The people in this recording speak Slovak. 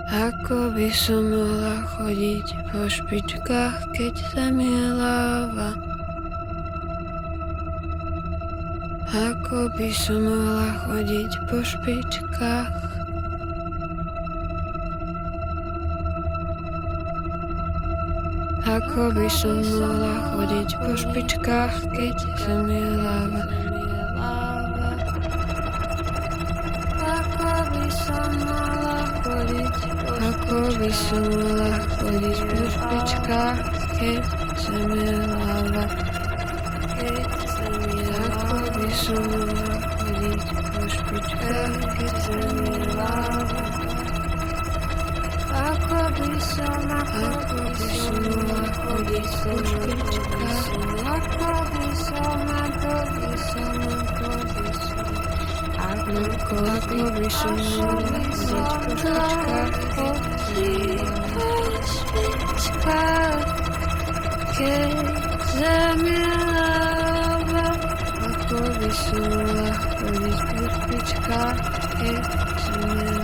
Ako by som mohla chodiť po špičkách, keď zem je láva? Ako by som mohla chodiť po špičkách? Ako by som mohla chodiť po špičkách, keď zem je láva? Ako by som mohla chodiť po špičkách, keď zem je láva? Ako by som mohla chodiť po špičkách, keď zem je láva? Ako by som mohla chodiť po špičkách? Ako by som mohla chodiť po špičkách, keď zem je láva? Ako by som mohla chodiť po špičkách, keď zem je láva?